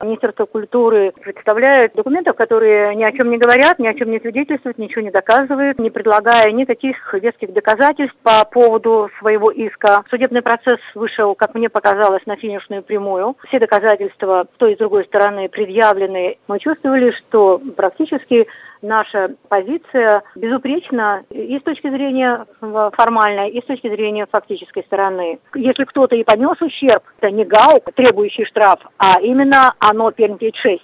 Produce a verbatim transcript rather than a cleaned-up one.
Министерство культуры представляет документов, которые ни о чем не говорят, ни о чем не свидетельствуют, ничего не доказывают, не предлагая никаких веских доказательств по поводу своего иска. Судебный процесс вышел, как мне показалось, на финишную прямую. Все доказательства с той и с другой стороны предъявлены. Мы чувствовали, что практически наша позиция безупречна и с точки зрения формальной, и с точки зрения фактической стороны. Если кто-то и понес ущерб, это не ГАУ, требующий штраф, а именно ОНО Пермь тридцать шесть.